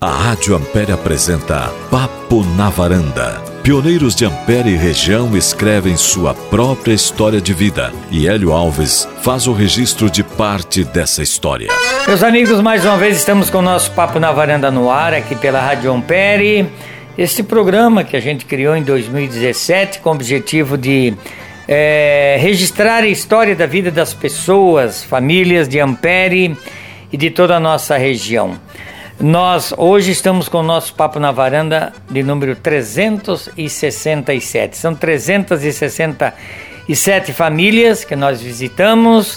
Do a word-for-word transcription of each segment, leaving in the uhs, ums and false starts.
A Rádio Ampere apresenta Papo na Varanda. Pioneiros de Ampere e região escrevem sua própria história de vida e Hélio Alves faz o registro de parte dessa história. Meus amigos, mais uma vez estamos com o nosso Papo na Varanda no ar, aqui pela Rádio Ampere. Este programa que a gente criou em dois mil e dezessete com o objetivo de é, registrar a história da vida das pessoas, famílias de Ampere e de toda a nossa região. Nós hoje estamos com o nosso Papo na Varanda de número trezentos e sessenta e sete. São trezentas e sessenta e sete famílias que nós visitamos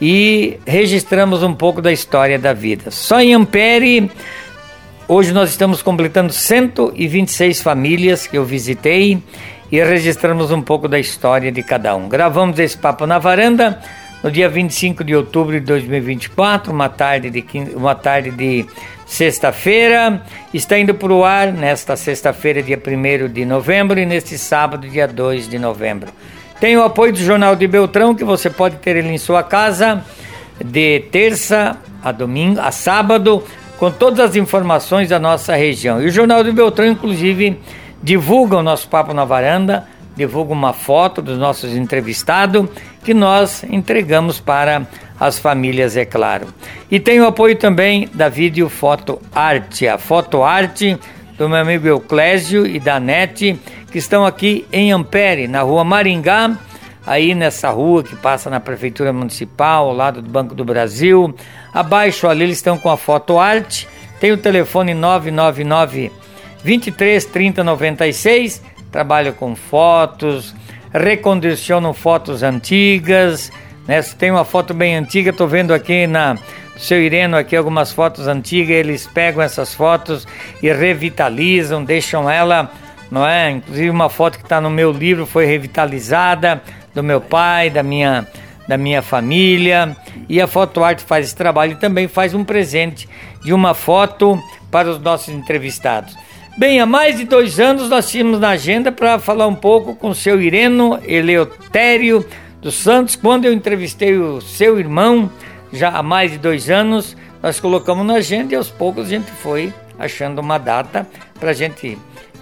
e registramos um pouco da história da vida. Só em Ampere, hoje nós estamos completando cento e vinte e seis famílias que eu visitei e registramos um pouco da história de cada um. Gravamos esse Papo na Varanda no dia vinte e cinco de outubro de dois mil e vinte e quatro, uma tarde de, uma tarde de sexta-feira. Está indo para o ar nesta sexta-feira, dia primeiro de novembro, e neste sábado, dia dois de novembro. Tem o apoio do Jornal de Beltrão, que você pode ter ele em sua casa de terça a domingo, a sábado, com todas as informações da nossa região. E o Jornal de Beltrão, inclusive, divulga o nosso Papo na Varanda, divulga uma foto dos nossos entrevistados, que nós entregamos para as famílias, é claro. E tem o apoio também da Vídeo Foto Arte, a Foto Arte do meu amigo Euclésio e da Nete, que estão aqui em Ampere, na rua Maringá, aí nessa rua que passa na Prefeitura Municipal, ao lado do Banco do Brasil. Abaixo ali eles estão com a Foto Arte, tem o telefone nove nove nove, vinte e três, trinta, noventa e seis, trabalha com fotos, recondicionam fotos antigas, né? Se tem uma foto bem antiga, estou vendo aqui na seu Ireno aqui algumas fotos antigas, eles pegam essas fotos e revitalizam, deixam ela, não é? Inclusive uma foto que está no meu livro foi revitalizada, do meu pai, da minha, da minha família, e a Foto Arte faz esse trabalho e também faz um presente de uma foto para os nossos entrevistados. Bem, há mais de dois anos nós tínhamos na agenda para falar um pouco com o seu Ireno Eleutério dos Santos. Quando eu entrevistei o seu irmão, já há mais de dois anos, nós colocamos na agenda e aos poucos a gente foi achando uma data para a gente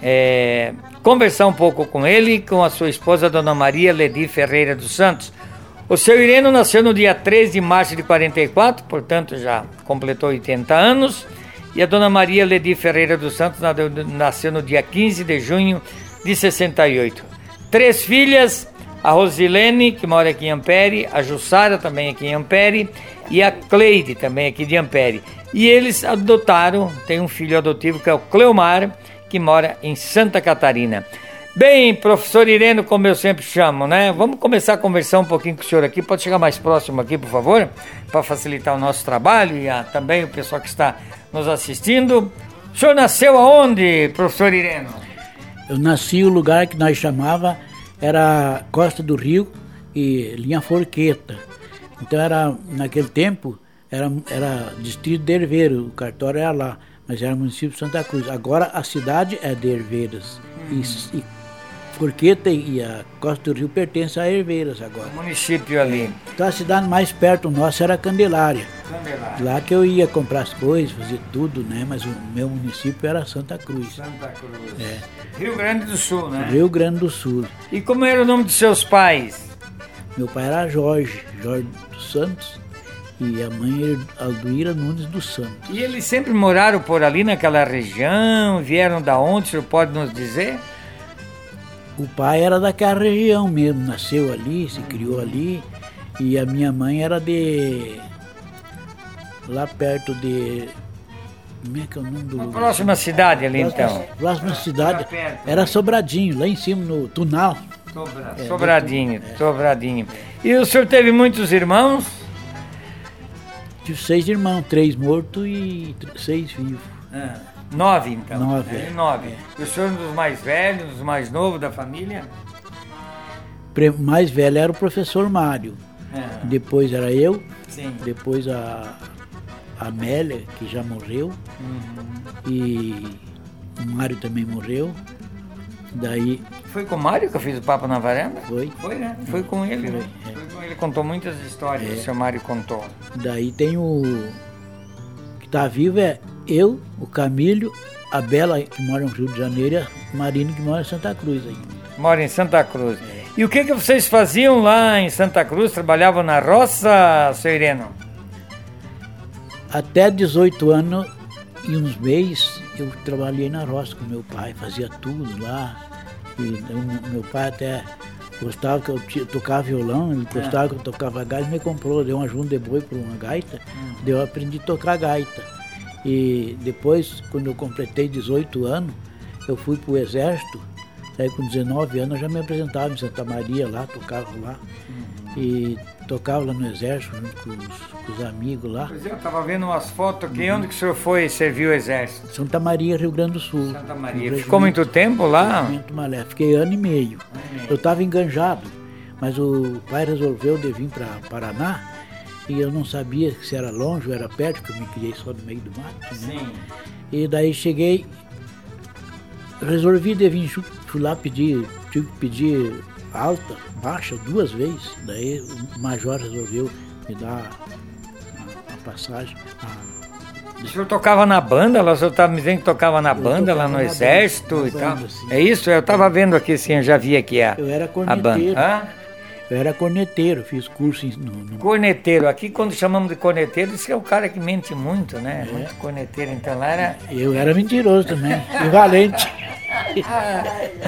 é, conversar um pouco com ele e com a sua esposa, Dona Maria Ledi Ferreira dos Santos. O seu Ireno nasceu no dia treze de março de quarenta e quatro, portanto já completou oitenta anos. E a Dona Maria Ledi Ferreira dos Santos nasceu no dia quinze de junho de sessenta e oito. Três filhas, a Rosilene, que mora aqui em Ampere, a Jussara, também aqui em Ampere, e a Cleide, também aqui de Ampere. E eles adotaram, tem um filho adotivo que é o Cleomar, que mora em Santa Catarina. Bem, professor Ireno, como eu sempre chamo, né? Vamos começar a conversar um pouquinho com o senhor aqui. Pode chegar mais próximo aqui, por favor, para facilitar o nosso trabalho e a, também o pessoal que está nos assistindo. O senhor nasceu aonde, professor Ireno? Eu nasci no lugar que nós chamava, era Costa do Rio e linha Forqueta. Então era, naquele tempo, era, era distrito de Herveiro, o cartório era lá, mas era município de Santa Cruz. Agora a cidade é de Herveiras. Hum. E, e Forqueta e a Costa do Rio pertencem a Herveiras agora. O município ali. Então a cidade mais perto nossa era Candelária. Candelária. Lá que eu ia comprar as coisas, fazer tudo, né? Mas o meu município era Santa Cruz. Santa Cruz. É. Rio Grande do Sul, né? Rio Grande do Sul. E como era o nome dos seus pais? Meu pai era Jorge, Jorge dos Santos, e a mãe era Alduíra Nunes dos Santos. E eles sempre moraram por ali naquela região? Vieram da onde, o senhor pode nos dizer? O pai era daquela região mesmo, nasceu ali, se criou ali, e a minha mãe era de... lá perto de... como é que é o nome do lugar? Próxima cidade ali, próxima, então. Próxima cidade, era Sobradinho, lá em cima no Tunal. Sobra, é, Sobradinho, é. Sobradinho. E o senhor teve muitos irmãos? Tive seis irmãos, três mortos e seis vivos. Ah, nove, então? Nove, é. é. Nove. E o senhor é um dos mais velhos, dos mais novos da família? O mais velho era o professor Mário. Ah. Depois era eu. Sim. Depois a a Amélia, que já morreu. Uhum. E o Mário também morreu. Daí... Foi com o Mário que eu fiz o Papo na Varanda? Foi. Foi, né? Foi com ele, Foi, né? é. Foi com ele, contou muitas histórias, É. o seu Mário contou. Daí tem o... que tá vivo é Eu, o Camílio, a Bela, que mora no Rio de Janeiro, e a Marina, que mora em Santa Cruz. Aí. Mora em Santa Cruz. É. E o que, que vocês faziam lá em Santa Cruz? Trabalhavam na roça, seu Ireno? Até dezoito anos e uns meses, eu trabalhei na roça com meu pai, fazia tudo lá. E eu, meu pai até gostava que eu tocava violão, ele gostava é. que eu tocava gaita, me comprou, deu uma junta de boi por uma gaita, hum. daí eu aprendi a tocar gaita. E depois, quando eu completei dezoito anos, eu fui para o exército, daí com dezenove anos eu já me apresentava em Santa Maria lá, tocava lá. Hum. E tocava lá no exército, junto com os, com os amigos lá. Pois é, eu estava vendo umas fotos aqui, onde que o senhor foi servir o exército? Santa Maria, Rio Grande do Sul. Santa Maria. Ficou muito tempo lá? Malé. Fiquei ano e meio. Ano e meio. Eu estava enganjado, mas o pai resolveu de vir para Paraná e eu não sabia se era longe ou era perto, porque eu me criei só no meio do mato. Né? Sim. E daí cheguei, resolvi de vir, fui lá pedir, tive que pedir alta, baixa, duas vezes. Daí o major resolveu me dar a, a passagem. A... O senhor tocava na banda? O senhor estava me dizendo que tocava na eu banda tocava lá no exército banda, e tal? Banda, é isso? Eu estava vendo aqui, sim, eu já vi aqui a, eu era a banda. Hã? Eu era corneteiro, fiz curso no, no... Corneteiro, aqui quando chamamos de corneteiro, isso é o cara que mente muito, né? É. Muito corneteiro, então lá era... Eu era mentiroso também, e valente. Ah,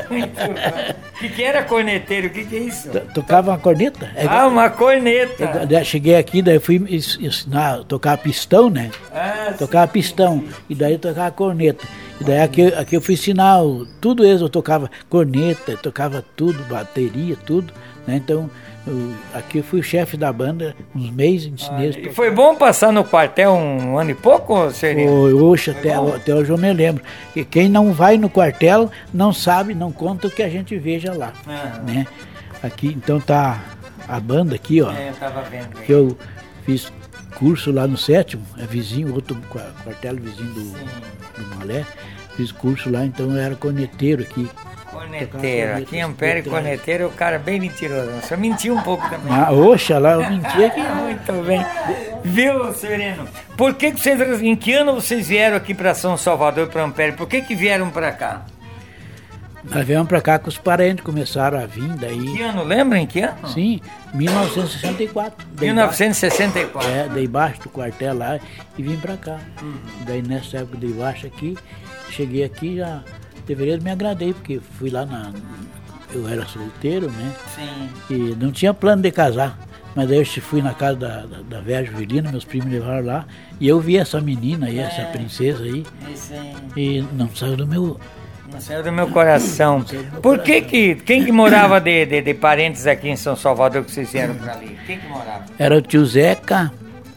o que, que era corneteiro? O que, que é isso? Tocava uma corneta. Ah, uma corneta. Eu cheguei aqui, daí fui ensinar, tocar pistão, né? Ah, tocava sim, pistão, sim. E daí eu tocava corneta. E daí aqui, aqui eu fui ensinar, tudo isso, eu tocava corneta, tocava tudo, bateria, tudo. Né? Então, eu, aqui eu fui o chefe da banda, uns meses, ensinei. Ah, e foi bom passar no quartel um ano e pouco, seria? Foi, oxe, até, até hoje eu me lembro. E quem não vai no quartel não sabe, não conta o que a gente veja lá. Ah. Né? Aqui, então tá a banda aqui, ó. É, eu tava vendo. Aí. Que eu fiz curso lá no sétimo, é vizinho, outro quartel vizinho do, do Malé. Fiz curso lá, então eu era corneteiro aqui. Corneteiro, aqui em Ampere, corneteiro é o cara bem mentiroso. Você mentiu um pouco também. Ah, oxalá, eu menti aqui. Muito bem. Viu, Sereno? Por que, que vocês, em que ano vocês vieram aqui para São Salvador, para Ampere? Por que, que vieram para cá? Nós viemos para cá com os parentes, começaram a vir daí. Que ano, lembra em que ano? Sim, mil novecentos e sessenta e quatro. mil novecentos e sessenta e quatro. É, daí embaixo do quartel lá e vim para cá. Uhum. Daí nessa época de baixo aqui, cheguei aqui já... Fevereiro me agradei, porque fui lá na... Eu era solteiro, né? Sim. E não tinha plano de casar. Mas aí eu fui na casa da, da, da velha Juvelina, meus primos levaram lá. E eu vi essa menina aí, é, essa princesa aí. Sim. E não saiu do meu... Não saiu do meu coração. Do meu Por que coração. que... Quem que morava de, de, de parentes aqui em São Salvador que vocês vieram pra ali? Quem que morava? Era o tio Zeca,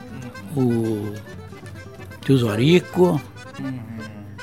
o tio Zorico... Uhum.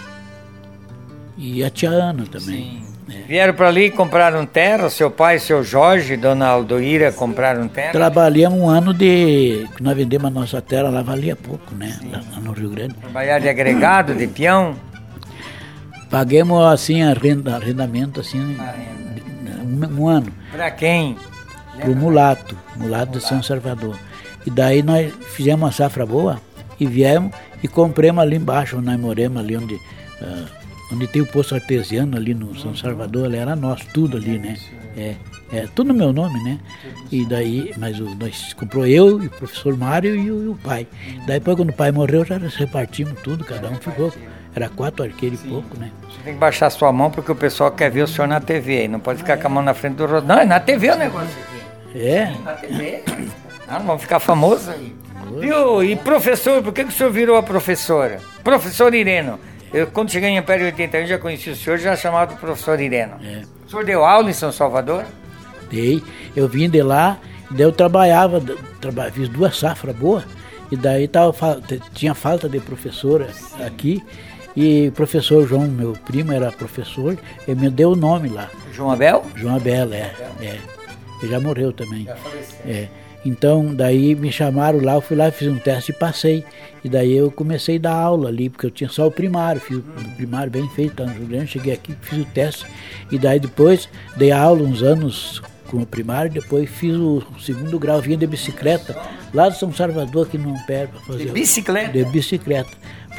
E a tia Ana também. É. Vieram para ali e compraram terra? Seu pai, seu Jorge, dona Aldoíra compraram terra? Trabalhamos um ano de... Nós vendemos a nossa terra, lá valia pouco, né? Lá, lá no Rio Grande. Trabalhar de agregado, de peão? Paguemos assim, arrenda, arrendamento, assim, um, um ano. Para quem? Para o mulato, mulato de São Salvador. E daí nós fizemos uma safra boa e viemos e compramos ali embaixo, nós moramos ali onde... Uh, onde tem o poço artesiano ali no São Salvador, ali era nosso, tudo ali, né? É, é tudo no meu nome, né? E daí, mas o, nós comprou eu e o professor Mário e o, e o pai. Daí depois quando o pai morreu, já repartimos tudo, cada um ficou. Era quatro arqueiros e pouco, né? Você tem que baixar sua mão porque o pessoal quer ver o senhor na T V aí, não pode ficar com a mão na frente do rosto. Não, é na T V o negócio aqui. É? Na T V. Não, vamos ficar famosos aí. Viu? E professor, por que, que o senhor virou a professora? Professor Ireno. Eu, quando cheguei em Ampere em oitenta e um, já conheci o senhor, já chamado professor Ireno. É. O senhor deu aula em São Salvador? Dei. Eu vim de lá, daí eu trabalhava, traba, fiz duas safras boas, e daí tava, tinha falta de professora aqui, e o professor João, meu primo, era professor, ele me deu o nome lá. João Abel? João Abel, é. é. Ele já morreu também. Já faleceu. É. Então, daí me chamaram lá, eu fui lá, fiz um teste e passei. E daí eu comecei a dar aula ali, porque eu tinha só o primário, fiz o primário bem feito lá no Rio Grande, cheguei aqui, fiz o teste. E daí depois dei aula uns anos com o primário, depois fiz o segundo grau, vinha de bicicleta, lá de São Salvador, aqui no Ampere, para fazer... De bicicleta? De bicicleta,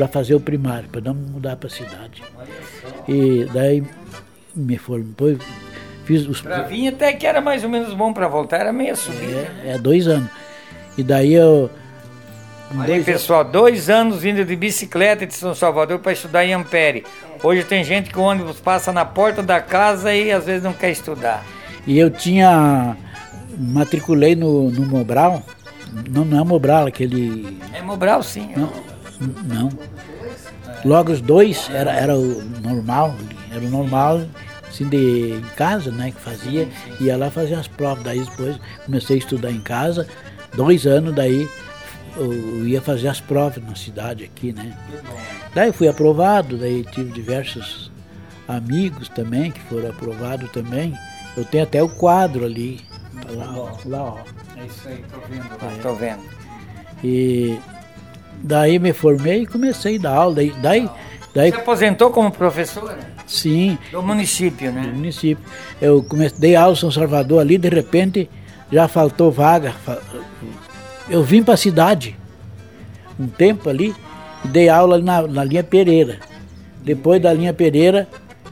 para fazer o primário, para não mudar para a cidade. E daí me formei, fiz os... Para vir até que era mais ou menos bom para voltar, era meia subida. É, é dois anos. E daí eu... Olha aí, pessoal, dois anos vindo de bicicleta de São Salvador para estudar em Ampere. Hoje tem gente que o ônibus passa na porta da casa e às vezes não quer estudar. E eu tinha... matriculei no, no Mobral. Não, não é Mobral, aquele... É Mobral, sim. Não, não. Logo os dois era, era o normal, era o normal, assim, de em casa, né, que fazia, ia lá fazer as provas. Daí depois comecei a estudar em casa, dois anos, daí eu ia fazer as provas na cidade aqui, né. Daí fui aprovado, daí tive diversos amigos também que foram aprovados também. Eu tenho até o quadro ali, lá, lá ó. É isso aí, tô vendo lá, é. tô vendo. E daí me formei e comecei a dar aula. Daí, daí, daí, Você aposentou como professora? Sim. Do município, né? Do município. Eu comecei, dei aula em São Salvador ali, de repente já faltou vaga. Eu vim para a cidade um tempo ali e dei aula na, na linha Pereira. Depois da linha Pereira...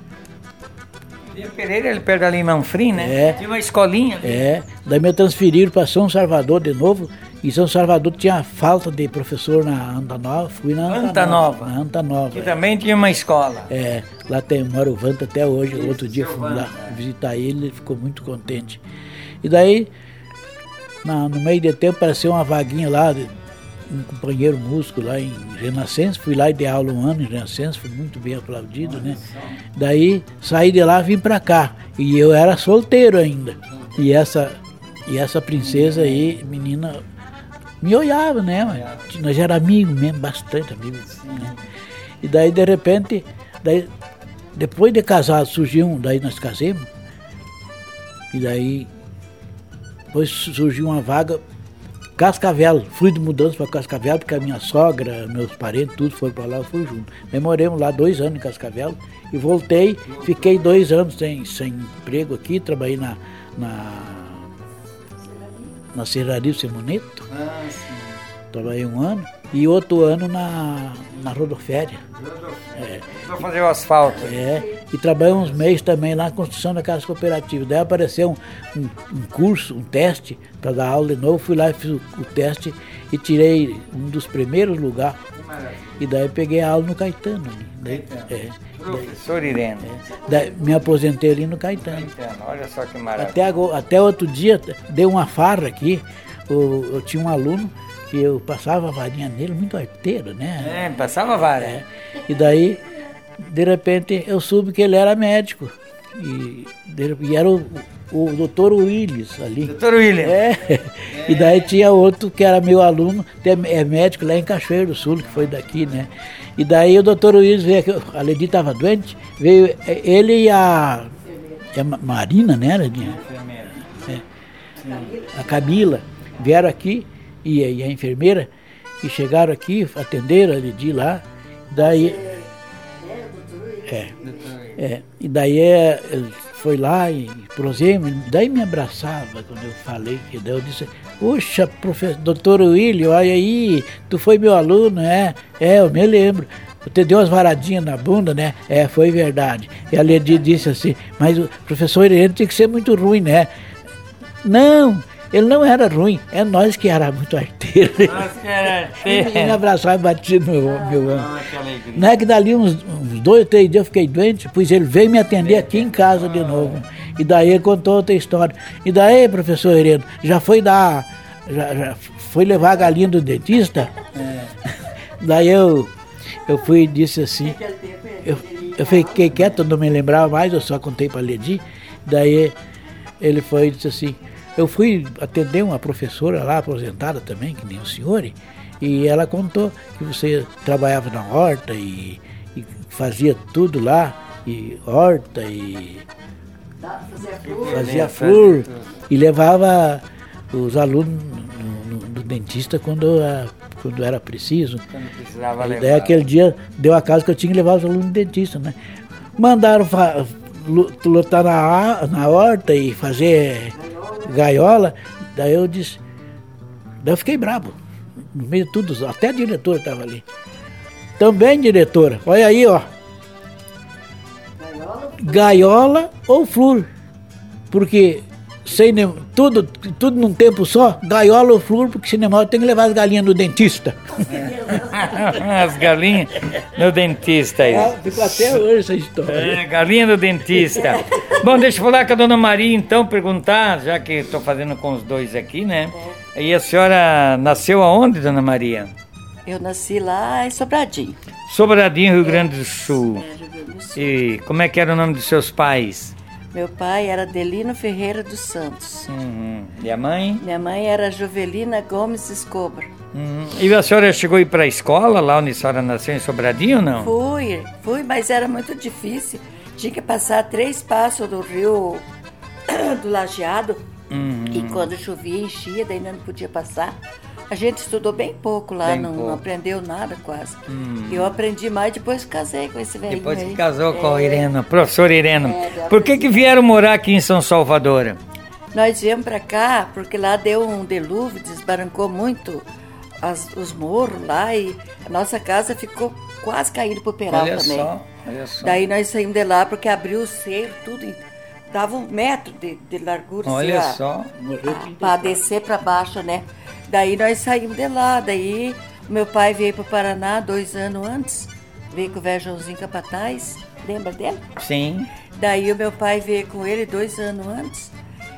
Linha Pereira, ele perto da linha Manfrim, né? É. Tinha uma escolinha ali. É. Daí me transferiram para São Salvador de novo. E São Salvador tinha falta de professor na Anta Nova. Fui na Anta, Anta Nova. Nova. Na Anta Nova. Que é. também tinha uma escola. É, lá tem, mora o Vanta até hoje. Isso, outro dia fui lá é. visitar ele, ele ficou muito contente. E daí, na, no meio de tempo, apareceu uma vaguinha lá, de, um companheiro músico lá em Renascença. Fui lá e dei aula um ano em Renascença, fui muito bem aplaudido, né? Daí, saí de lá e vim pra cá. E eu era solteiro ainda. E essa, e essa princesa aí, menina... me olhava, né? Mas nós éramos amigos mesmo, bastante amigos. Né? E daí, de repente, daí, depois de casado, surgiu um, daí nós casamos, e daí, depois surgiu uma vaga, Cascavel. Fui de mudança para Cascavel, porque a minha sogra, meus parentes, tudo foram para lá, eu fui junto. Nós moramos lá dois anos em Cascavel, e voltei, fiquei dois anos sem, sem emprego aqui, trabalhei na... na na Serraria Simoneto, Ah, sim. trabalhei um ano, e outro ano na, na Rodoféria. É, Só fazer o asfalto. é, e trabalhei uns meses também lá na construção da Casa Cooperativa. Daí apareceu um, um, um curso, um teste para dar aula de novo, fui lá e fiz o, o teste e tirei um dos primeiros lugares. E daí peguei a aula no Caetano. Daí, é, Professor Irene. é, daí me aposentei ali no Caetano. Caetano, olha só que maravilha. Até, agora, até outro dia, deu uma farra aqui, eu, eu tinha um aluno que eu passava a varinha nele, muito arteiro, né? É, passava vara. É. E daí, de repente, eu soube que ele era médico. E, de- e era o, o doutor Willis ali. Doutor William. É. E daí tinha outro que era meu aluno, que é é médico lá em Cachoeiro do Sul, que foi daqui, né? E daí o doutor Willis veio aqui, a Ledi estava doente, veio ele e a, e a Ma- Marina, né, Ledinha? É. A Camila, vieram aqui, e, a- e a enfermeira, e chegaram aqui, atenderam a Ledi lá, daí... É, é, e daí é, ele foi lá e prosemos, daí me abraçava quando eu falei, que daí eu disse, puxa, professor, doutor William, olha aí, tu foi meu aluno, é, é, eu me lembro. Você deu umas varadinhas na bunda, né? É, foi verdade. E a Ledi disse assim, mas o professor Irene tinha que ser muito ruim, né? Não, ele não era ruim, é nós que era muito arteiro. Nossa, que era Ele me abraçava e batia no meu, meu ombro. Ah, que alegria. Não é que dali uns, uns dois, três dias eu fiquei doente, pois ele veio me atender aqui em casa de novo. E daí ele contou outra história. E daí, professor Irene, já foi dar, já, já foi levar a galinha do dentista? É. Daí eu, eu fui e disse assim, eu, eu fiquei quieto, não me lembrava mais, eu só contei para a Ledi. Daí ele foi e disse assim, eu fui atender uma professora lá, aposentada também, que nem o senhor, e ela contou que você trabalhava na horta e, e fazia tudo lá, e horta e fazia flor, e levava os alunos no, no- no dentista quando, a- quando era preciso. Quando precisava E levar. daí aquele dia deu a casa que eu tinha que levar os alunos no dentista, né? Mandaram fa- lu- lutar na, a- na horta e fazer gaiola, daí eu disse, daí eu fiquei bravo, no meio de tudo, até a diretora estava ali. Também, diretora. Olha aí, ó. Gaiola, Gaiola ou flúor. Porque sem ne... tudo, tudo num tempo só, gaiola ou flúor, porque senão tem que levar as galinhas no dentista. As galinhas no dentista aí. Ah, ficou até hoje essa história. É, galinha no dentista. Bom, deixa eu falar com a dona Maria então, perguntar, já que estou fazendo com os dois aqui, né? É. E a senhora nasceu aonde, dona Maria? Eu nasci lá em Sobradinho. Sobradinho, Rio Grande do Sul. É, Rio Grande do Sul. E como é que era o nome dos seus pais? Meu pai era Adelino Ferreira dos Santos. Uhum. E a mãe? Minha mãe era Jovelina Gomes Escobar. Uhum. E a senhora chegou a ir para a escola lá onde a senhora nasceu, em Sobradinho ou não? Fui, fui, mas era muito difícil. Tinha que passar três passos do rio do Lajeado. Uhum. E quando chovia, enchia, daí não podia passar. A gente estudou bem pouco lá, bem não, pouco. não aprendeu nada quase. Hum. Eu aprendi mais depois que casei com esse velhinho. Depois que aí. casou é. com o Ireno, professor Ireno. É, Por que que vieram morar aqui em São Salvador? Nós viemos para cá porque lá deu um dilúvio, desbarancou muito as, os morros lá e a nossa casa ficou quase caindo pro peral olha também. Só, olha só. Daí nós saímos de lá porque abriu o cerro, tudo, dava um metro de, de largura. Olha assim, só. Para descer para baixo, né? Daí nós saímos de lá, daí meu pai veio para o Paraná dois anos antes, veio com o velho Joãozinho Capataz, lembra dele? Sim. Daí o meu pai veio com ele dois anos antes,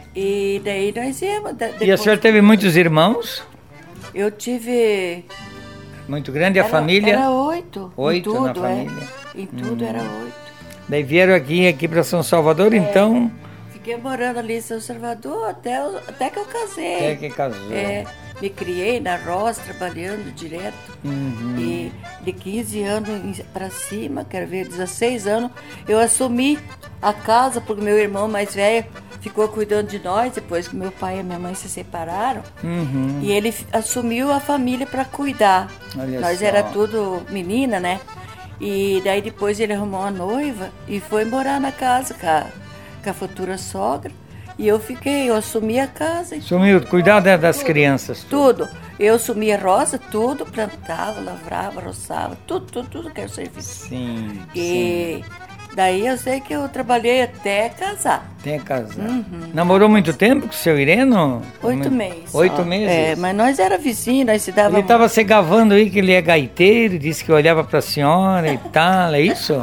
e daí nós íamos. Depois... E a senhora teve muitos irmãos? Eu tive... Muito grande a era, família? Era oito. Oito tudo, na família? É. Em tudo hum. era oito. Daí vieram aqui, aqui para São Salvador, é. então... Fiquei morando ali em São Salvador até, até que eu casei. Até que casou. É, me criei na roça, trabalhando direto. Uhum. E de quinze anos para cima, quero ver, dezesseis anos, eu assumi a casa, porque meu irmão mais velho ficou cuidando de nós, depois que meu pai e minha mãe se separaram. Uhum. E ele assumiu a família para cuidar. Olha nós só. era tudo menina, né? E daí depois ele arrumou uma noiva e foi morar na casa, cara. Com a futura sogra, e eu fiquei, eu assumi a casa. Sumiu, cuidado das crianças. Tudo. tudo. Eu assumi a roça, tudo, plantava, lavrava, roçava, tudo, tudo, tudo que era serviço. Sim, E sim. daí eu sei que eu trabalhei até casar. Até casar. Uhum. Namorou muito tempo com o seu Ireno? Oito meses. Oito meses? É, mas nós era vizinhos, nós se dávamos... Ele estava se gavando aí que ele é gaiteiro, disse que olhava para a senhora e tal, é isso?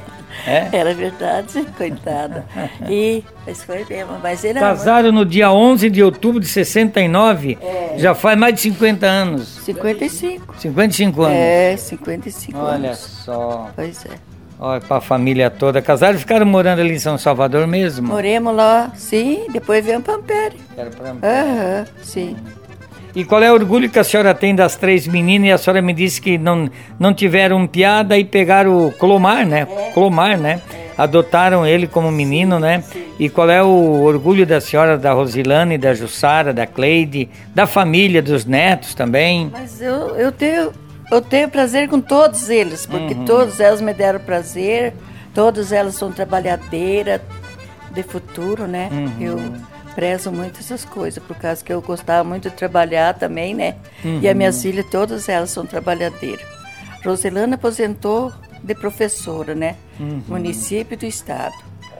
É? Era verdade, coitada. E mas foi mesmo, mas ele casaram no dia onze de outubro de sessenta e nove, é. Já faz mais de cinquenta anos. cinquenta e cinco. cinquenta e cinco anos. É, cinquenta e cinco Olha anos. Olha só. Pois é. Olha, para a família toda. Casaram e ficaram morando ali em São Salvador mesmo? Moremos lá, sim, depois viemos para Ampere. Era para Ampere. Aham, sim. E qual é o orgulho que a senhora tem das três meninas? E a senhora me disse que não, não tiveram piada e pegaram o Clomar, né? É. Clomar, né? É. Adotaram ele como menino, sim, né? Sim. E qual é o orgulho da senhora, da Rosilane, da Jussara, da Cleide, da família, dos netos também? Mas eu, eu, tenho, eu tenho prazer com todos eles, porque uhum. todos elas me deram prazer, todas elas são trabalhadeiras de futuro, né? Uhum. Eu... prezo muito essas coisas, por causa que eu gostava muito de trabalhar também, né? Uhum. E as minhas filhas, todas elas são trabalhadeiras. Rosilana aposentou de professora, né? Uhum. Município do estado.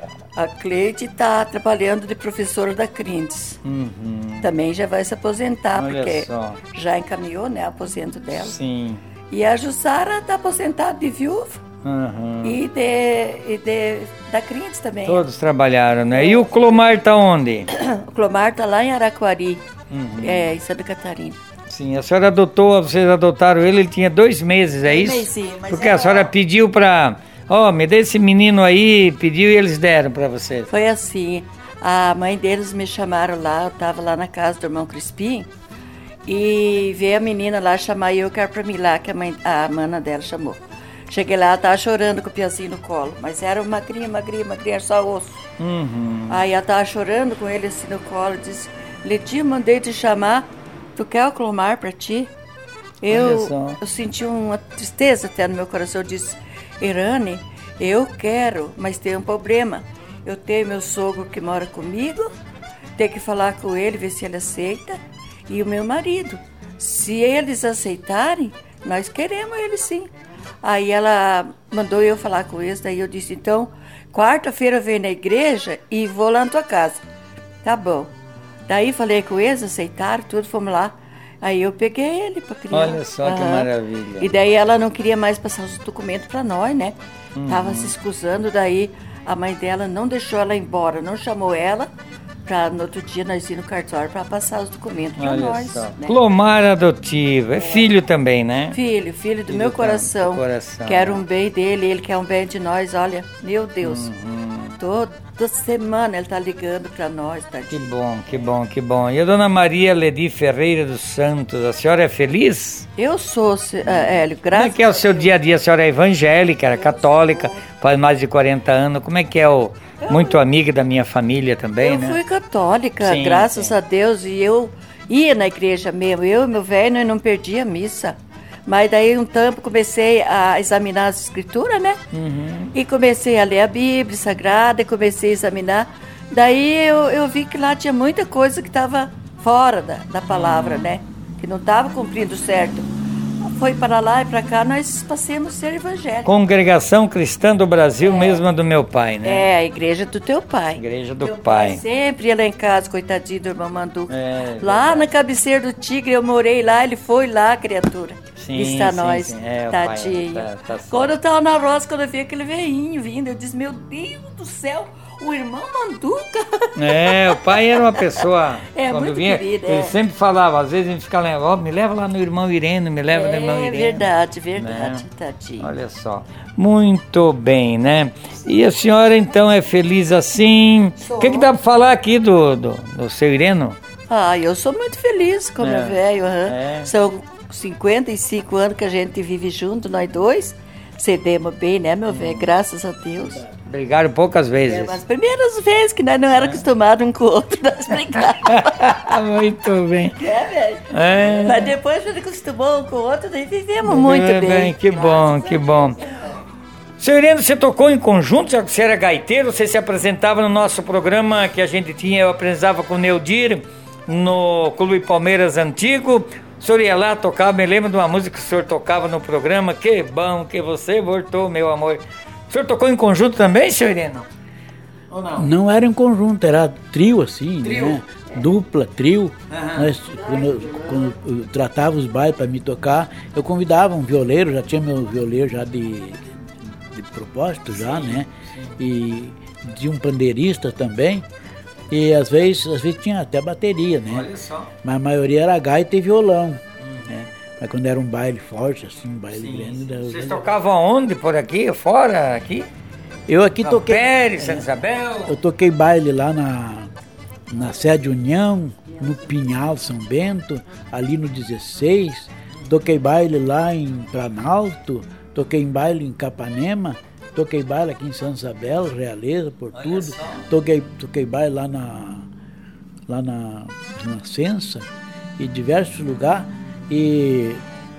A Cleide está trabalhando de professora da Crindes. Uhum. Também já vai se aposentar, olha porque só. Já encaminhou, né? O aposento dela. Sim. E a Jussara está aposentada de viúva. Uhum. E, de, e de, da Crindes também. Todos trabalharam, né? E o Clomar tá onde? O Clomar tá lá em Araquari, uhum. é, em Santa Catarina. Sim, a senhora adotou, vocês adotaram ele, ele tinha dois meses, é isso? Mesinho, mas porque era... a senhora pediu pra, ó, oh, me dê esse menino aí, pediu e eles deram pra vocês. Foi assim, a mãe deles me chamaram lá, eu tava lá na casa do irmão Crispim, e veio a menina lá chamar e eu quero pra mim lá, que a, mãe, a mana dela chamou. Cheguei lá, ela tava chorando com o piazinho no colo, mas era magrinha, magrinha, magrinha, só osso. Uhum. Aí ela tava chorando com ele assim no colo, disse, Letinha, mandei te chamar, tu quer o Clomar pra ti? Eu, eu senti uma tristeza até no meu coração, eu disse, Irane, eu quero, mas tem um problema. Eu tenho meu sogro que mora comigo, tenho que falar com ele, ver se ele aceita, e o meu marido. Se eles aceitarem, nós queremos ele sim. Aí ela mandou eu falar com eles, daí eu disse, então, quarta-feira eu venho na igreja e vou lá na tua casa. Tá bom. Daí falei com eles, aceitaram tudo, fomos lá. Aí eu peguei ele para criar. Olha só uhum. que maravilha. E daí ela não queria mais passar os documentos para nós, né? Uhum. Tava se escusando, daí a mãe dela não deixou ela ir embora, não chamou ela. Para no outro dia nós ir no cartório para passar os documentos para nós. Né? Clomar adotivo, é filho também, né? Filho, filho do filho meu coração. coração. Quero um bem dele, ele quer um bem de nós. Olha, meu Deus, uhum. toda semana ele tá ligando para nós. Tadinho. Que bom, que bom, que bom. E a dona Maria Ledi Ferreira dos Santos, a senhora é feliz? Eu sou, Hélio, graças a Deus. Como é que é o seu dia a dia? A senhora é evangélica, era católica, faz mais de quarenta anos. Como é que é o... Muito amiga da minha família também, eu né? Eu fui católica, sim, graças sim. a Deus, e eu ia na igreja mesmo. Eu e meu velho, eu não perdia a missa. Mas daí um tempo comecei a examinar as escrituras, né? Uhum. E comecei a ler a Bíblia Sagrada, e comecei a examinar. Daí eu, eu vi que lá tinha muita coisa que estava fora da, da palavra, uhum. né? Que não estava cumprindo certo. Foi para lá e para cá, nós passamos a ser evangélicos. Congregação Cristã do Brasil, é. mesma do meu pai, né? É, a igreja do teu pai. Igreja do teu pai. pai. Sempre ia lá em casa, coitadinho do irmão Mandu. É, lá verdade. Na cabeceira do Tigre, eu morei lá, ele foi lá, criatura. Sim, Visitar sim, nós, sim. É, tadinho. Pai, tá, tá quando eu estava na roça, quando eu vi aquele veinho vindo, eu disse, meu Deus do céu, o irmão Manduca. É, o pai era uma pessoa... É, quando muito vinha, querido. Ele é. sempre falava, às vezes a gente ficava lá, oh, me leva lá no irmão Irene, me leva é, no irmão Irene. É verdade, verdade, né? tadinho. Olha só. Muito bem, né? E a senhora então é feliz assim? O que que dá para falar aqui do, do, do seu Ireno? Ah, eu sou muito feliz com o é. meu velho. Uhum. É. São cinquenta e cinco anos que a gente vive junto, nós dois. Cedemos bem, né, meu velho? Graças a Deus. Brigaram poucas vezes. É, as primeiras vezes que nós não éramos é. acostumados um com o outro, nós brigávamos. Muito bem. É, velho. É. Mas depois a gente acostumou um com o outro, nós vivemos muito é, bem. bem. Que bom, que bom. Seu Irene, você tocou em conjunto, já que você era gaiteiro, você se apresentava no nosso programa que a gente tinha, eu apresentava com o Neudir, no Clube Palmeiras Antigo. O senhor ia lá tocar, me lembro de uma música que o senhor tocava no programa, que bom que você voltou, meu amor. O senhor tocou em conjunto também, senhor Irene? Ou não? Não era em conjunto, era trio assim, trio. né? Dupla, trio. Uhum. Nós, quando, eu, quando eu tratava os bailes para me tocar, eu convidava um violeiro, já tinha meu violeiro já de, de propósito já, sim, né? Sim. E de um pandeirista também. E às vezes, às vezes tinha até bateria, né? Olha só. Mas a maioria era gaita e violão. Hum. Né? Mas quando era um baile forte, assim, um baile sim. grande... Vocês eu... tocavam onde? Por aqui? Fora? Aqui? Eu aqui na toquei... Pérez, Santa Isabel? Eu toquei baile lá na, na Sede União, no Pinhal, São Bento, ali no dezesseis. Toquei baile lá em Planalto, toquei em baile em Capanema. Toquei baile aqui em Santa Isabel, Realeza, por Olha tudo. Só. Toquei, toquei baile lá na lá na Renascença e diversos lugares. E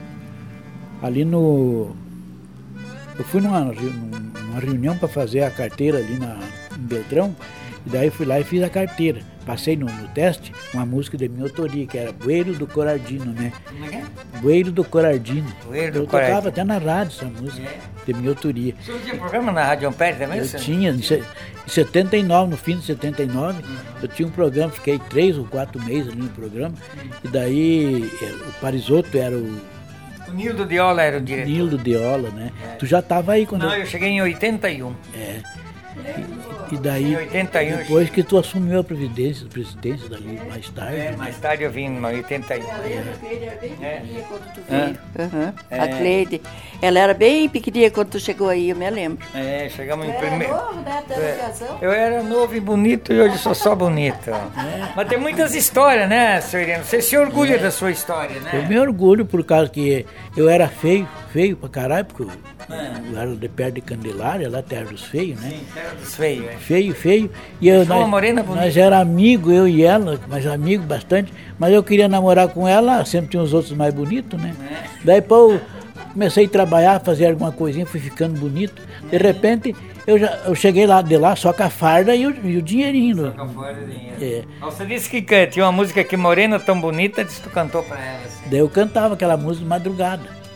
ali no... Eu fui numa, numa reunião para fazer a carteira ali na, em Beltrão, e daí fui lá e fiz a carteira. Passei no, no teste uma música de minha autoria, que era Bueiro do Corardino, né? Como é que é? Bueiro do Corardino. Bueiro do Eu Corardino. tocava até na rádio essa música, é. de minha autoria. Você tinha programa na Rádio Ampere também? Eu senhor? tinha, em setenta e nove, no fim de setenta e nove, uhum. eu tinha um programa, fiquei três ou quatro meses ali no programa, uhum. e daí o Parisotto era o... O Nildo Diola era o diretor. Nildo Diola, né? É. Tu já estava aí quando... Não, eu... eu cheguei em oitenta e um. É. E, e daí, em oitenta e um, depois que tu assumiu a presidência, a presidência dali, mais tarde. É, né? mais tarde eu vim em oitenta e um. É. Uhum. É. A Cleide, ela era bem pequenininha quando tu chegou aí, eu me lembro. É, chegamos em era primeiro. Novo, né? É. Eu era novo e bonito e hoje sou só bonito. É. Mas tem muitas histórias, né, senhor Irene? Você se orgulha é. da sua história, né? Eu me orgulho por causa que eu era feio, feio pra caralho, porque eu, é. eu era de perto de Candelária, lá terra dos feios, né? Sim, terra dos feios, é. Feio, feio. E eu, nós, morena bonita. Nós era amigo, eu e ela, mas amigo bastante, mas eu queria namorar com ela, sempre tinha os outros mais bonitos, né? É. Daí, pô, comecei a trabalhar, fazer alguma coisinha, fui ficando bonito. De repente, eu, já, eu cheguei lá de lá só com a farda e o, e o dinheirinho. Só com a farda e o dinheiro. É. Você disse que tinha uma música aqui, Morena Tão Bonita, disse que tu cantou pra ela. Assim. Daí eu cantava aquela música de madrugada.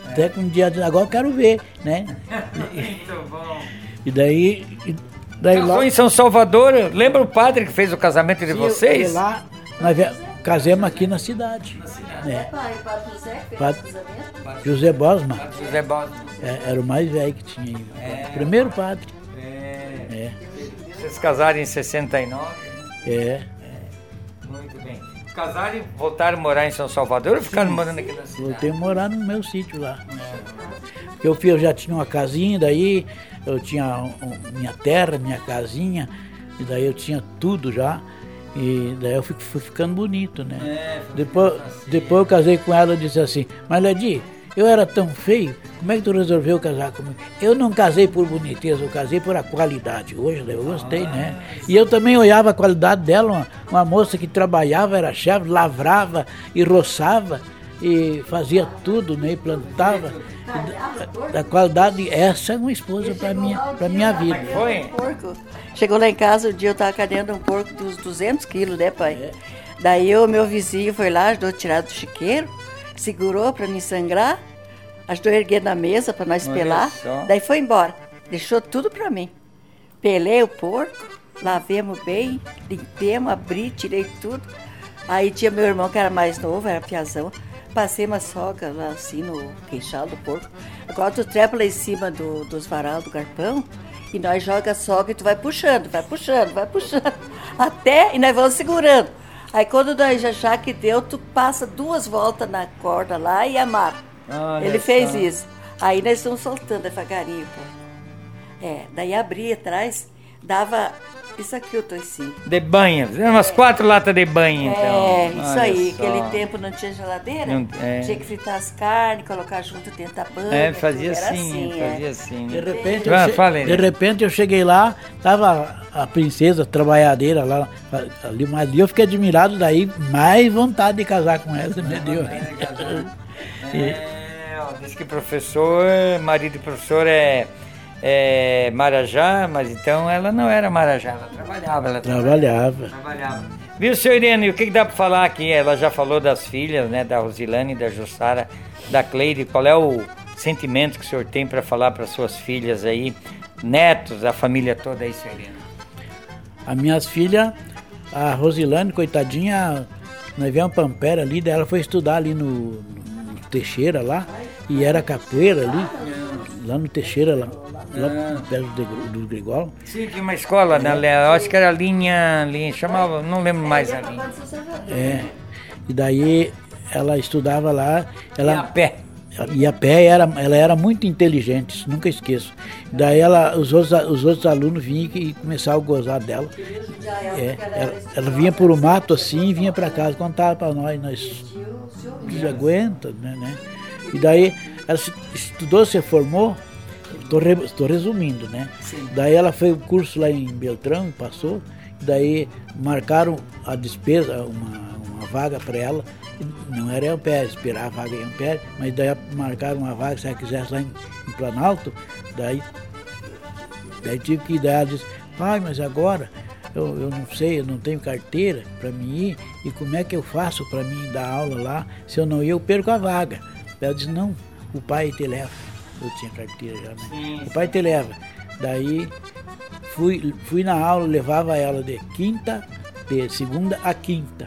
Até que um dia, agora eu quero ver, né? Muito bom. E daí... E daí Casou logo, em São Salvador, lembra o padre que fez o casamento de sim, vocês? eu- eu lá, nós vie- casamos aqui na cidade. Na cidade. É. Pai, o Padre José que fez Padre- o casamento? José Bosma, Padre José Bosma. é, era o mais velho que tinha aí. O primeiro padre. É. É, Vocês casaram em sessenta e nove? é. Muito bem. Casaram e voltaram a morar em São Salvador ou ficaram morando aqui na cidade? Voltei a morar no meu sítio lá. Porque eu, fui- eu já tinha uma casinha, daí eu tinha um- um- minha terra, minha casinha, e daí eu tinha tudo já. E daí eu fui, fui ficando bonito, né? É, foi depois, depois eu casei com ela e disse assim, mas Ledi, eu era tão feio, como é que tu resolveu casar comigo? Eu não casei por boniteza, eu casei por a qualidade. Hoje eu gostei, né? E eu também olhava a qualidade dela, uma, uma moça que trabalhava, era chefe, lavrava e roçava e fazia tudo, né? E plantava. E da, da qualidade, essa é uma esposa para minha, para minha vida. Foi? Porco. Chegou lá em casa, um dia eu tava carregando um porco dos duzentos quilos, né, pai? Daí o meu vizinho foi lá, ajudou a tirar do chiqueiro, segurou para me sangrar, ajudou a erguer na mesa para nós Olha pelar. só. Daí foi embora, deixou tudo para mim. Pelei o porco, lavemos bem, limpemos, abri, tirei tudo. Aí tinha meu irmão que era mais novo, era piazão. Passei uma soga lá assim no queixal do porco. Agora tu trepa lá em cima do, dos varal do garpão e nós joga a soga e tu vai puxando, vai puxando, vai puxando. Até, e nós vamos segurando. Aí quando nós já achar que deu, tu passa duas voltas na corda lá e amarra. Olha Ele fez só. isso. Aí nós estamos soltando devagarinho, pô. É, daí abria atrás, dava isso aqui o toicinho. De banha, umas quatro latas de banha, então. É, isso Olha aí. só. Aquele tempo não tinha geladeira, Não- é. tinha que fritar as carnes, colocar junto dentro da banha. É, fazia tudo, era assim, é. fazia assim. De repente, Ah, eu che- fala aí, de né? repente eu cheguei lá, tava a princesa trabalhadeira lá, ali, mas ali eu fiquei admirado, daí mais vontade de casar com ela me deu. É, ó, diz que professor, marido de professor é, é Marajá, mas então ela não era Marajá, ela trabalhava, ela Trabalhava. trabalhava. Viu, senhor Irene, o que, que dá para falar aqui? Ela já falou das filhas, né, da Rosilane, da Jussara, da Cleide. Qual é o sentimento que o senhor tem para falar para suas filhas aí, netos, a família toda aí, senhor Irene? As minhas filhas, a Rosilane, coitadinha, nós viemos Pampera ali, daí ela foi estudar ali no, no Teixeira lá, e era capoeira ali, lá no Teixeira, lá, lá perto do, do Grigol. Sim, tinha uma escola, né? Eu acho que era linha, linha, chamava, não lembro mais a linha. É, e daí ela estudava lá, ela... Ia a pé. E a pé era, ela era muito inteligente, isso nunca esqueço. Daí ela, os, outros, os outros alunos vinham e começavam a gozar dela. É, ela, ela vinha por um mato assim e vinha para casa, contava para nós, nós não aguenta, né, né? E daí ela se, estudou, se formou, estou re, tô resumindo, né? Daí ela fez o curso lá em Beltrão, passou, daí marcaram a despesa, uma, uma vaga para ela. Não era em Ampere, esperar a vaga em Ampere, mas daí marcaram uma vaga, se ela quisesse lá em, em Planalto, daí, daí tive que ir, daí ela disse, pai, mas agora eu, eu não sei, eu não tenho carteira para mim ir, e como é que eu faço para mim dar aula lá, se eu não ir eu perco a vaga. Daí ela disse, não, o pai te leva, eu tinha carteira já, né? O pai te leva. Daí fui, fui na aula, levava ela de quinta, de segunda a quinta.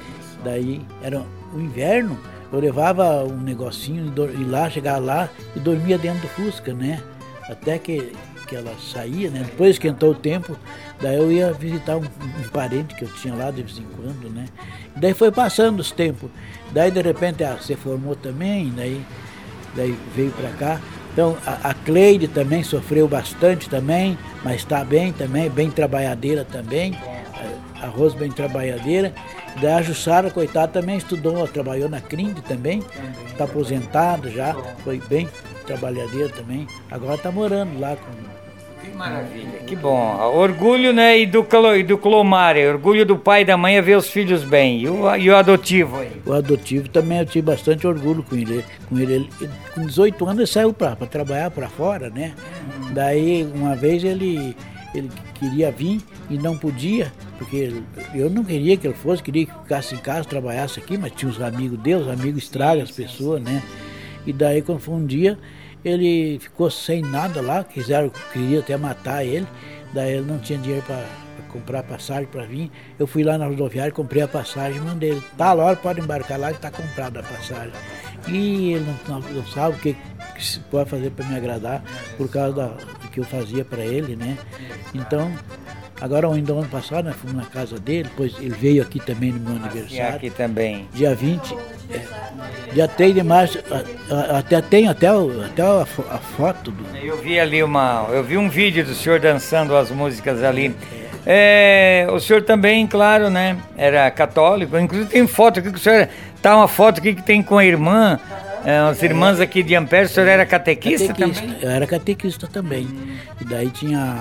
Daí era o inverno, eu levava um negocinho e lá, chegava lá e dormia dentro do Fusca, né? Até que, que ela saía, né? Depois esquentou o tempo, daí eu ia visitar um, um parente que eu tinha lá de vez em quando, né? E daí foi passando os tempos. Daí de repente ela se formou também, daí, daí veio para cá. Então a, a Cleide também sofreu bastante também, mas está bem também, bem trabalhadeira também. A, a Rose bem trabalhadeira. Daí a Jussara, coitada, também estudou, trabalhou na Crinde também, está aposentada já, foi bem trabalhadeira também. Agora está morando lá com... Que maravilha, que bom. Orgulho, né, e do, Clo, e do Clomare, orgulho do pai e da mãe é ver os filhos bem. E o, e o adotivo aí? O adotivo também eu tive bastante orgulho com ele. Com ele, ele com dezoito anos ele saiu para trabalhar para fora, né? Uhum. Daí uma vez ele, ele queria vir e não podia, porque eu não queria que ele fosse, queria que ficasse em casa, trabalhasse aqui, mas tinha os amigos dele, os amigos estragam as pessoas, né? E daí, quando foi um dia, ele ficou sem nada lá, quiseram, queria até matar ele. Daí ele não tinha dinheiro para comprar passagem para vir. Eu fui lá na rodoviária, comprei a passagem e mandei ele. Tá, Laura, pode embarcar lá que está comprada a passagem. E ele não, não, não sabe o que, que se pode fazer para me agradar, por causa da, do que eu fazia para ele, né? Então, agora ainda ano passado, nós fomos na casa dele, depois ele veio aqui também no meu aniversário. Aqui também. Dia vinte, é, dia três de março, a, a, até tem até, o, até a, a foto do... Eu vi ali uma, eu vi um vídeo do senhor dançando as músicas ali. É, o senhor também, claro, né, era católico, inclusive tem foto aqui que o senhor, tá uma foto aqui que tem com a irmã, é, as irmãs aqui de Ampere, o senhor era catequista, catequista também? Eu era catequista também, e daí tinha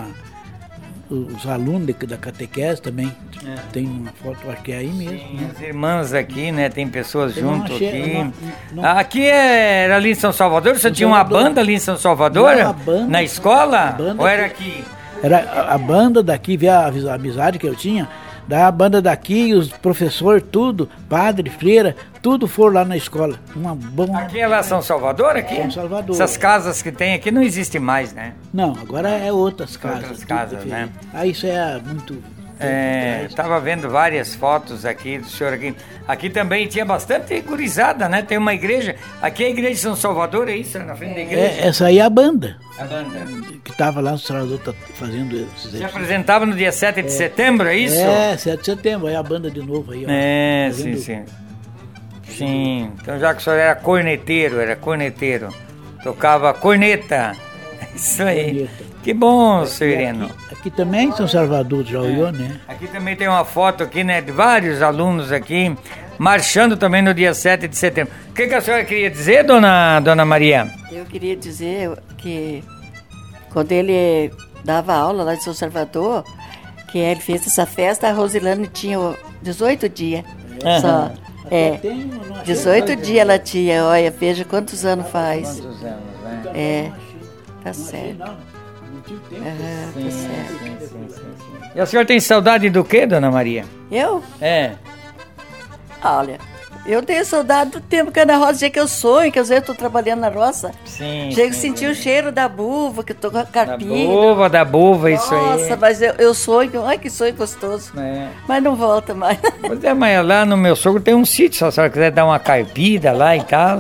os alunos de, da catequese também, é. Tem uma foto, acho que é aí mesmo. Sim, né? As irmãs aqui, né, tem pessoas eu junto achei, aqui. Não, não, aqui era ali em São Salvador, você tinha uma banda ali em São Salvador? Não, banda, na escola? Banda ou era aqui? Era a, a banda daqui, vê a, a amizade que eu tinha, da banda daqui, os professores, tudo, padre, freira, tudo foram lá na escola. Uma bom... Aqui é lá São Salvador, aqui? São Salvador. Essas casas que tem aqui não existem mais, né? Não, agora é outras casas. Outras casas, né? Aí isso é muito... É, estava vendo várias fotos aqui do senhor aqui. Aqui também tinha bastante gurizada, né? Tem uma igreja. Aqui é a igreja de São Salvador, é isso? Na frente da igreja? É, essa aí é a banda. A banda. Que estava lá no Salvador tá fazendo esses. Se apresentava no dia sete de é, setembro, é isso? É, sete de setembro. Aí a banda de novo aí. Ó, é, fazendo... sim, sim. Sim. Então já que o senhor era corneteiro, era corneteiro. Tocava corneta. Isso aí. Corneta. Que bom, seu Ireno. Aqui, aqui também São Salvador, já olhou, é. né? Aqui também tem uma foto aqui, né, de vários alunos aqui, marchando também no dia sete de setembro. O que, que a senhora queria dizer, dona, dona Maria? Eu queria dizer que quando ele dava aula lá de São Salvador, que ele fez essa festa, a Rosilane tinha dezoito dias. Uhum. Só. É, dezoito dias ela tinha, olha, veja quantos anos faz. Quantos anos, né? É, tá certo. Uhum, sim, tá certo. Sim, sim, sim, sim. E a senhora tem saudade do quê, dona Maria? Eu? É. Olha, eu tenho saudade do tempo que é na roça, que eu sonho, que às vezes eu tô trabalhando na roça. Sim. Chego a sim, sentir sim. o cheiro da buva, que eu tô com a carpinha. Da buva, da buva, isso aí. Nossa, mas eu, eu sonho, ai que sonho gostoso. É. Mas não volta mais. Pois é, mas lá no meu sogro tem um sítio, se a senhora quiser dar uma carpida lá e tal.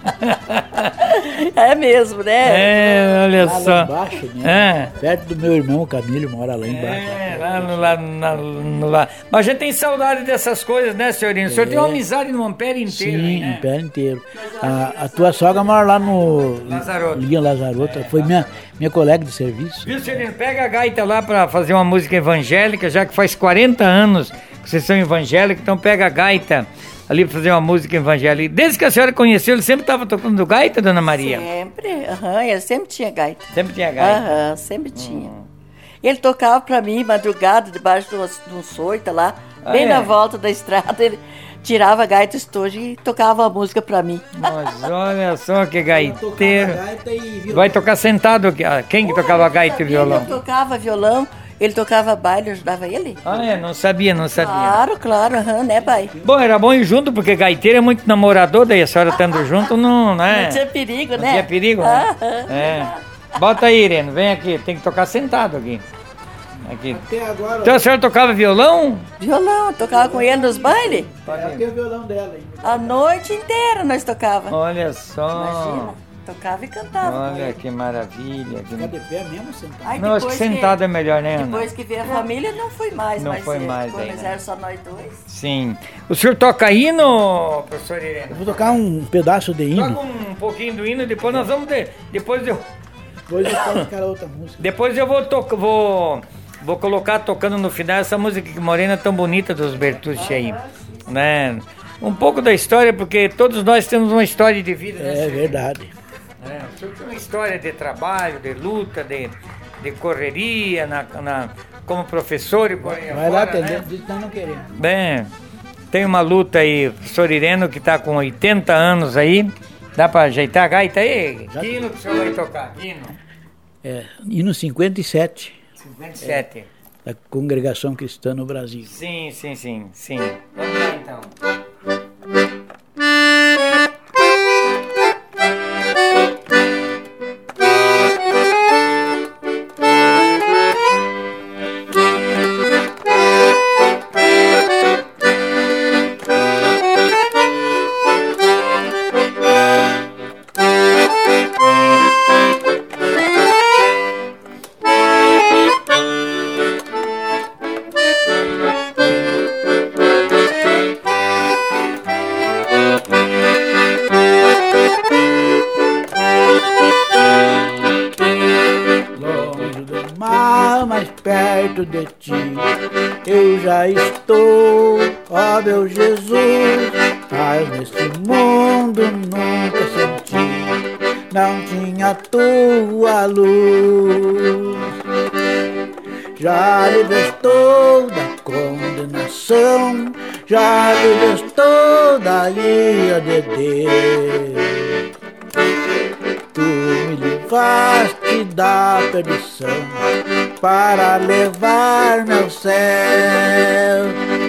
É mesmo, né? É, olha lá só. Lá embaixo, né? É. Perto do meu irmão, o Camilo, mora lá embaixo. É, lá no, lá, na, no, lá. Mas a gente tem saudade dessas coisas, né, senhorinho? O senhor É. tem uma amizade no Ampere inteiro, Sim, né? o Ampere inteiro. A, a tua sogra mora lá no... Lazaroto. Linha Lazaroto. É, foi minha, minha colega de serviço. Viu, senhorinho? Pega a gaita lá pra fazer uma música evangélica, já que faz quarenta anos que vocês são evangélicos, então pega a gaita ali pra fazer uma música evangélica. Desde que a senhora conheceu, ele sempre estava tocando gaita, dona Maria? Sempre, aham, uhum, ele sempre tinha gaita. Sempre tinha gaita? Aham, uhum, sempre tinha. Uhum. Ele tocava pra mim, madrugada, debaixo de, uma, de um soita lá, ah, bem é? na volta da estrada, ele tirava a gaita estojo e tocava a música pra mim. Mas olha só que gaiteiro. Vai tocar sentado, quem que tocava gaita e violão? Ele tocava violão. Ele tocava baile, eu ajudava ele. Ah, é? Não sabia, não sabia. Claro, claro, uhum, né, pai? Bom, era bom ir junto, porque gaiteiro é muito namorador, daí a senhora estando junto, não, né? Não tinha perigo, não né? Não tinha perigo, né? Uhum. É. Bota aí, Irene, vem aqui, tem que tocar sentado aqui. Aqui. Até agora... Então a senhora tocava violão? Violão, tocava com ele nos bailes. Até o violão dela aí. A noite inteira nós tocava. Olha só. Imagina. Tocava e cantava. Olha que maravilha. Ficar de pé mesmo, sentado? Aí, não, acho que sentado que, é melhor, né, Ana? Depois que veio a família, não foi mais. Não mais foi cedo. mais Quando aí, nós né? éramos só nós dois. Sim. O senhor toca hino, professor Irene? Eu vou tocar um pedaço de hino. Toca um pouquinho do hino, depois nós vamos ter... Depois eu... Depois eu toco outra música. Depois eu vou tocar... Vou... Vou colocar tocando no final essa música que Morena tão bonita dos Bertucci aí, né? Um pouco da história, porque todos nós temos uma história de vida, né? É verdade. É, o senhor tem uma história de trabalho, de luta, de, de correria, na, na, como professor e por aí Vai lá, fora, né? diz que nós não queremos. Bem, tem uma luta aí, o professor Ireno que está com oitenta anos aí, dá para ajeitar a gaita aí? Já Que hino que o senhor vai tocar? Que hino? É, hino cinquenta e sete. cinquenta e sete. Da Congregação Cristã no Brasil. Sim, sim, sim, sim. Vamos lá então. chegar mais perto de ti. Eu já estou, ó meu Jesus, mas nesse mundo nunca senti, não tinha tua luz. Já libertou da condenação, já libertou da ira de Deus. Tu me livraste da perdição para levar-me ao céu.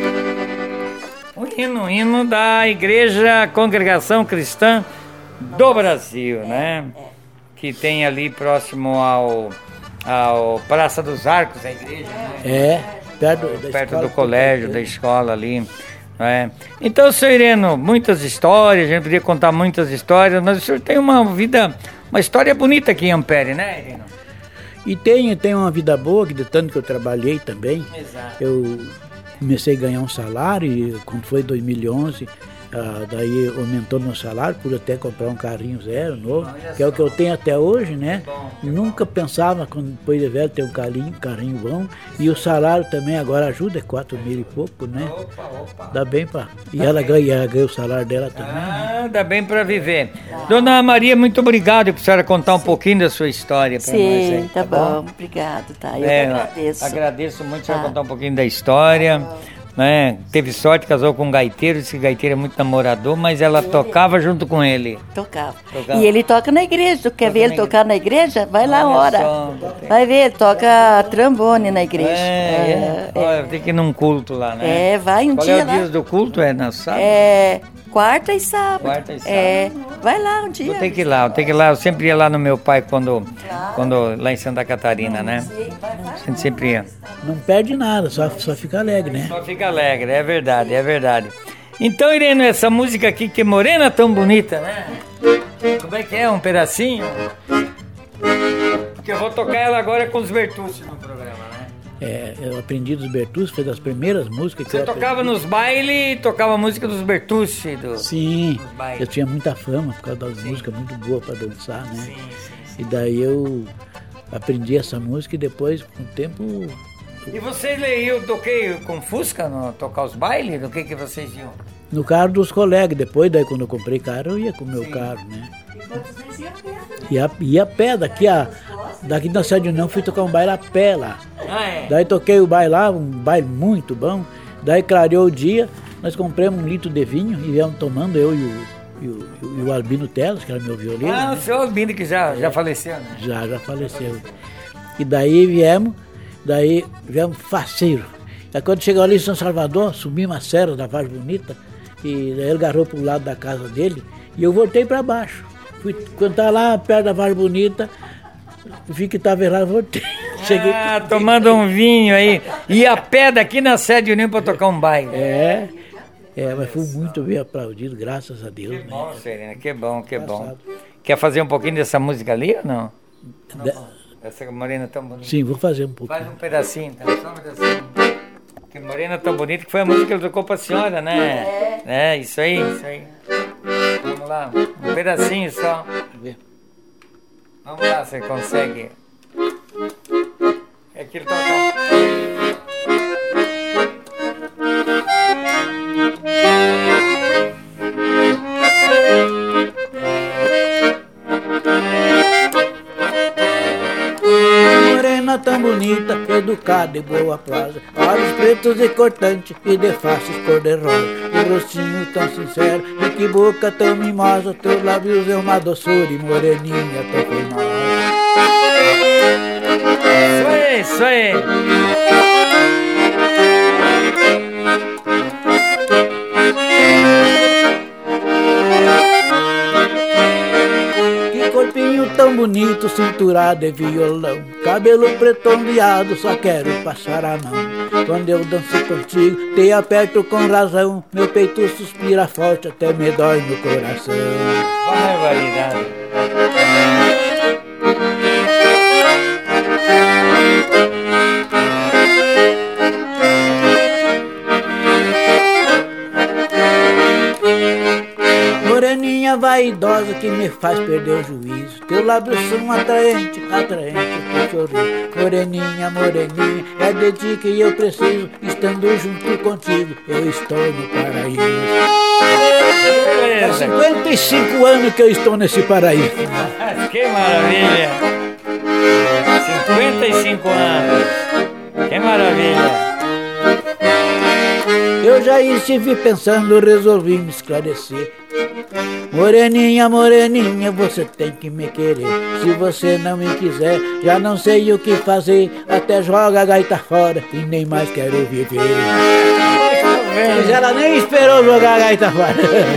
O hino, o hino da Igreja Congregação Cristã do Brasil, né? Que tem ali próximo ao, ao Praça dos Arcos, a igreja, né? É, perto, da perto escola do colégio, da escola ali. É. Então, senhor Ireno, muitas histórias, a gente podia contar muitas histórias, mas o senhor tem uma vida, uma história bonita aqui em Ampere, né, Ireno? E tem, tem uma vida boa, que de tanto que eu trabalhei também. Exato. Eu comecei a ganhar um salário, e quando foi dois mil e onze, ah, daí aumentou meu salário, pude até comprar um carrinho zero novo, que é o que eu tenho até hoje, né? Nunca pensava, quando depois de velho, ter um carrinho, carrinho bom. E o salário também agora ajuda, é quatro mil e pouco, né? Opa, opa. Dá bem pra... E ela ganha, ela ganha o salário dela também, né? Ah, dá bem para viver. Dona Maria, muito obrigado por senhora contar um pouquinho da sua história para nós. Sim, aí, tá, bom. Obrigado, tá? Eu É, que agradeço. Agradeço muito a senhora Tá. contar um pouquinho da história. Né? Teve sorte, casou com um gaiteiro, esse gaiteiro é muito namorador, mas ela tocava junto com ele. Tocava. Tocava. E ele toca na igreja. Tu quer Toca ver ele na tocar na igreja? Vai lá, Olha ora. só. Vai ver, ele toca trombone na igreja. É, é. Olha, tem que ir num culto lá, né? É, vai um Qual dia é o lá. dia do culto? É na sábado? É, quarta e sábado. Quarta e sábado. É, vai lá um dia. Eu tenho que ir lá, eu tenho que ir lá. Eu sempre ia lá no meu pai quando, quando lá em Santa Catarina, né? A gente sempre ia. Não perde nada, só, só fica alegre, né? Só fica alegre, é verdade, é verdade. Então, Irene, essa música aqui, que morena tão bonita, né? Como é que é? Um pedacinho? Porque eu vou tocar ela agora com os Bertucci no programa, né? É, eu aprendi dos Bertucci, foi das primeiras músicas que Você eu tocava aprendi. nos bailes, tocava a música dos Bertucci. Do... Sim, nos bailes. eu tinha muita fama por causa das músicas muito boas para dançar, né? Sim, sim, sim. E daí eu aprendi essa música e depois, com o tempo, E vocês, eu toquei com Fusca, no, tocar os bailes? Do que que vocês iam? no carro dos colegas. Depois, daí quando eu comprei carro, eu ia com o meu carro, né? Ia, ia a pé, daqui, a, daqui da Cidade União, fui tocar um baile a pé lá. Ah, é? Daí toquei o baile lá, um baile muito bom. Daí clareou o dia, nós compramos um litro de vinho e viemos tomando, eu e o, e o, e o Albino Teles, que era meu violino. Ah, né? o senhor Albino que já, já faleceu, né? Já, já faleceu. E daí viemos, daí viemos faceiro. Aí quando chegou ali em São Salvador, subimos a serra da Vargem Bonita, e daí ele agarrou pro lado da casa dele, e eu voltei para baixo. Fui, quando tava lá perto da Vargem Bonita, vi que estava errado, voltei. Cheguei. Ah, tomando um vinho aí. E a pé daqui na Sede União para tocar um baile. É, é, mas fui muito bem aplaudido, graças a Deus. Que né? bom, Serena, que bom, que bom. Engraçado. Quer fazer um pouquinho dessa música ali ou não? De- Essa morena tão bonita. Sim, vou fazer um pouco. Faz um pedacinho, então, só um pedacinho. Que morena tão bonita, que foi a música que ele tocou pra senhora, né? É, isso aí, isso aí. Vamos lá, um pedacinho só. Vamos lá, você consegue. É que ele toca. Morena tão bonita, educada e boa prosa, olhos pretos e cortantes e de faces cor-de-rosa, e rostinho tão sincero e que boca tão mimosa, teus lábios é uma doçura e moreninha tão formosa. Isso aí, isso aí. Que corpinho tão bonito, cintura de violão, cabelo preto ondeado, só quero passar a mão. Quando eu danço contigo, te aperto com razão, meu peito suspira forte, até me dói no coração. Barbaridade. Moreninha vaidosa que me faz perder o juízo. Teu lábios são atraente, atraente teu sorriso. Moreninha, moreninha, é de ti que eu preciso. Estando junto contigo, eu estou no paraíso. Há cinquenta e cinco anos que eu estou nesse paraíso. Que maravilha! cinquenta e cinco anos. Que maravilha! Eu já estive pensando, resolvi me esclarecer. Moreninha, moreninha, você tem que me querer. Se você não me quiser, já não sei o que fazer. Até joga a gaita fora e nem mais quero viver. Mas ela nem esperou jogar a gaita fora.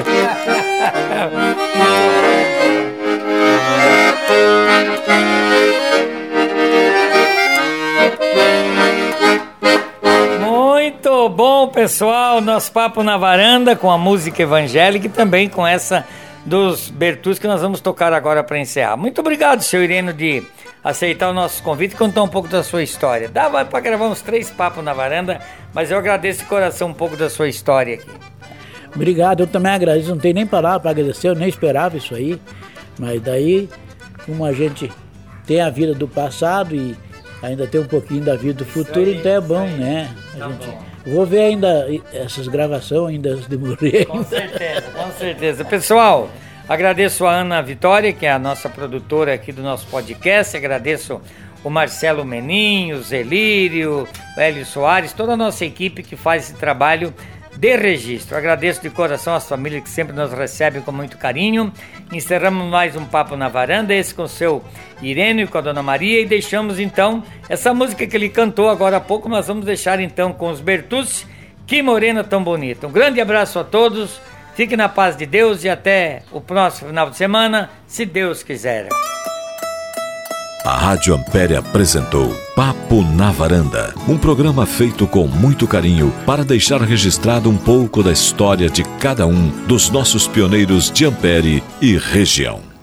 Muito bom, pessoal, nosso Papo na Varanda com a música evangélica e também com essa dos Bertus que nós vamos tocar agora para encerrar. Muito obrigado, seu Ireno, de aceitar o nosso convite e contar um pouco da sua história. Dava para gravar uns três papos na varanda, mas eu agradeço de coração um pouco da sua história aqui. Obrigado, eu também agradeço, não tenho nem palavra para agradecer, eu nem esperava isso aí, mas daí, como a gente tem a vida do passado e ainda tem um pouquinho da vida do futuro, aí, então é bom, né? A tá gente, bom. Vou ver ainda essas gravações ainda antes de morrer. Com certeza, com certeza. Pessoal, agradeço a Ana Vitória, que é a nossa produtora aqui do nosso podcast, agradeço o Marcelo Meninho, o Zelírio, o Hélio Soares, toda a nossa equipe que faz esse trabalho de registro. Agradeço de coração as famílias que sempre nos recebem com muito carinho. Encerramos mais um Papo na Varanda, esse com o seu Irene e com a Dona Maria, e deixamos então essa música que ele cantou agora há pouco, nós vamos deixar então com os Bertucci, Que Morena Tão Bonita. Um grande abraço a todos, fiquem na paz de Deus e até o próximo final de semana, se Deus quiser. A Rádio Ampere apresentou Papo na Varanda, um programa feito com muito carinho para deixar registrado um pouco da história de cada um dos nossos pioneiros de Ampere e região.